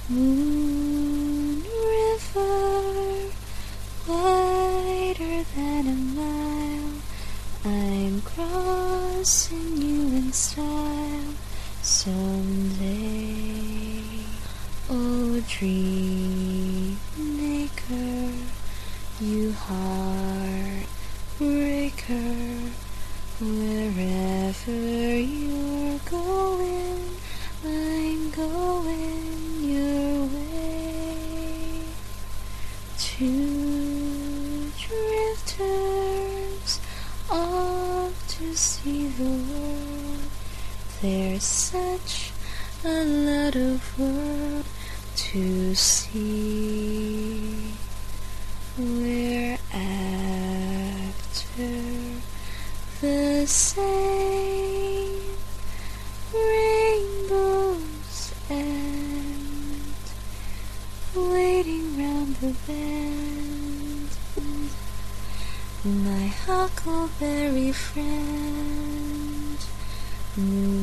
Moon river, wider than a mile, I'm crossing you in style someday. Oh, dream maker, you heartbreaker, wherever you're going, I'm going your way. Two drifters off to see the world. There's such a lot of world to see. We're after the same rainbow's end, waiting round the bend. My huckleberry friend,